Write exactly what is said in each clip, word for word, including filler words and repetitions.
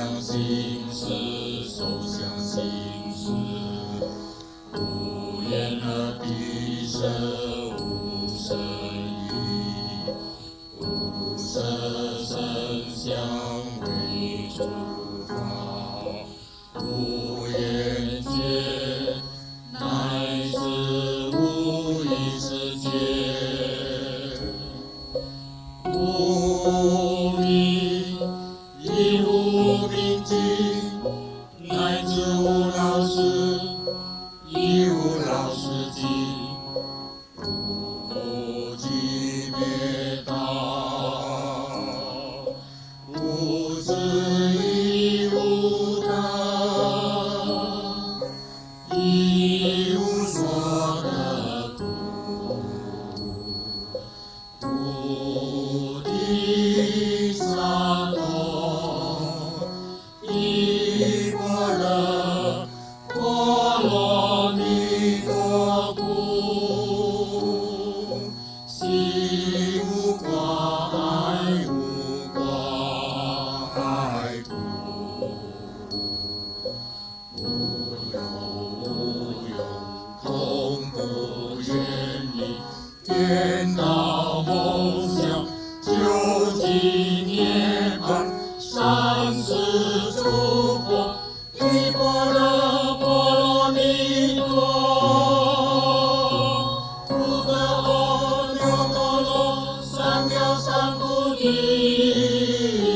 相信是，手相信是，无言而闭舌，无声语，无色声香味触法，无眼界，乃至无意识界，无明亦无明尽，乃至无老死，亦无老死尽，无苦集灭道，无智亦无得，亦无所得故，菩提萨埵，依般若波罗蜜多故，心无挂碍，无挂碍故，无有无有，空不远离，颠倒梦想，究竟涅槃，三世诸佛，依般若波罗蜜多，不可阿耨多罗三藐三菩提，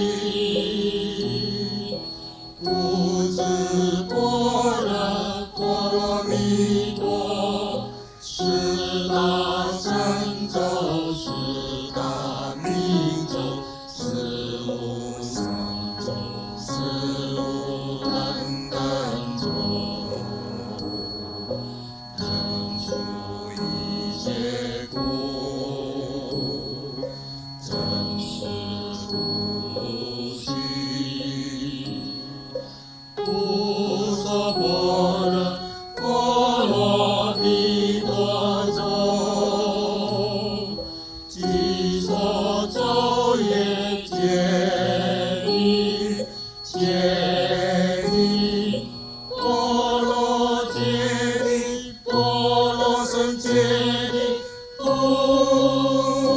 不知般若波罗蜜多，是大神咒，是大明咒，是无上咒，是无等等咒，能除一切苦，真实不虚。不说般若波罗蜜多咒，即说咒曰揭谛揭谛，波罗揭谛，波罗僧揭谛，不